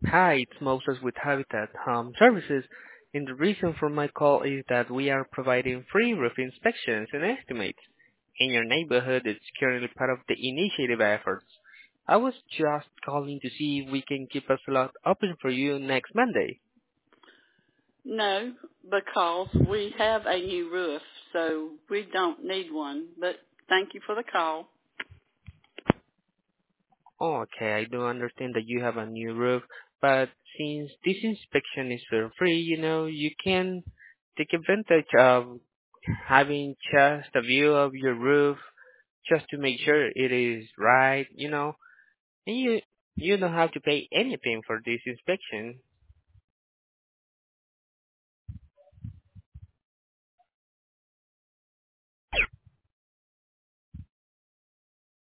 Hi, it's Moses with Habitat Home Services, and the reason for my call is that we are providing free roof inspections and estimates in your neighborhood. It's currently part of the initiative efforts. I was just calling to see if we can keep a slot open for you next Monday. No, because we have a new roof, so we don't need one. But thank you for the call. Oh, okay, I do understand that you have a new roof, but since this inspection is for free, you can take advantage of having just a view of your roof just to make sure it is right, and you don't have to pay anything for this inspection.